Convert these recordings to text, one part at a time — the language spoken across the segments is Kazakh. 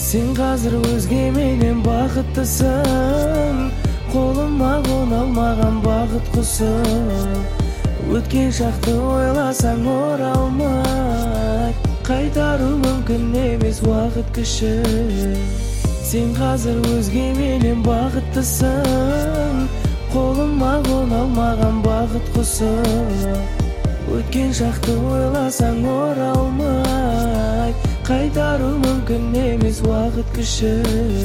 Сен қазір өзге менен бақыттысың, қолыма қона алмаған бақыт құсы. Өткен шақты ойласаң оралмай, қайтару мүмкін емес уақыт күші. Сен қазір өзге менен бақыттысың, қолыма қона алмаған бақыт құсы. Өткен шақты ойласаң оралмай, қайтару мүмкін емес уақыт күші.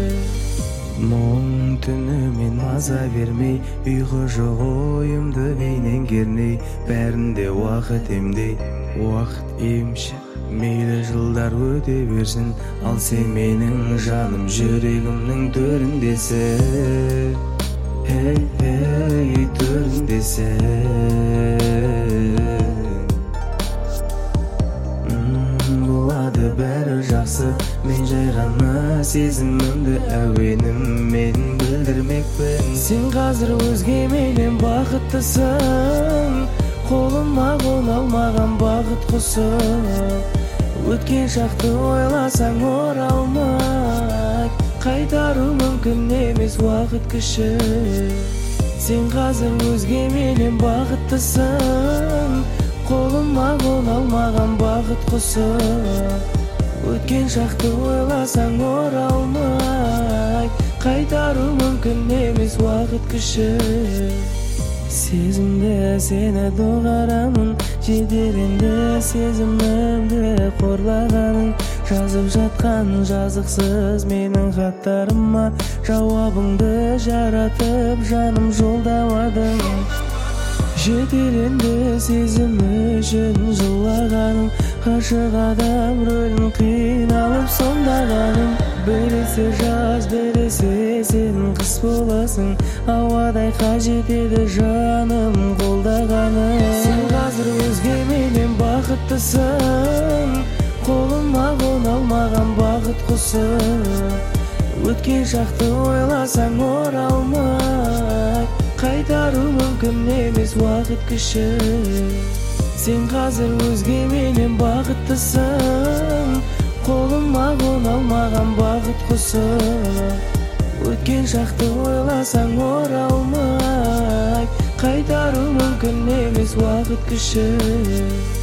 Мұң түнімен маза бермей, ұйқы жоқ ойымды бейнен керней, бәрінде уақыт емдей, уақыт емші. Мейлі жылдар өте берсін, ал сен менің жаным, жүрегімнің төріндесің. Ей, төріндесің. Болады бәрі жақсы, мен жай ғана сезімімді әуеніммен білдірмекпін. Сен қазір өзге менен бақыттысың, қолыма қона алмаған бақыт құсы. Өткен шақты ойласаң оралмай, қайтару мүмкін емес уақыт күші. Сен қазір өзге менен бақыттысың, қолыма қона алмаған бақыт құсы. Өткен шақты ойласаң оралмай, қайтару мүмкін емес уақыт күші. Сезімді сені доғарамын, жетерінде сезімімді қорлағаның. Жазып жатқан жазықсыз менің хаттарыма, жауабыңды жаратып жаным жолдамадың. Жетерінде сезім үшін жылағаным, ғашық адам рөлін қиналып сомдағаным. Біресе жаз, біресе сен қыс боласың, ауадай қажет еді жаным қолдағаным. Сен қазір өзге менен бақыттысың, қолыма қона алмаған бақыт құсы. Өткен шақты ойласаң оралмай, қайтару мүмкін емес уақыт күші. Сен қазір өзге менен бақыттысың, қолыма қона алмаған бақыт құсы. Өткен шақты ойласаң оралмай, қайтару мүмкін емес уақыт күші.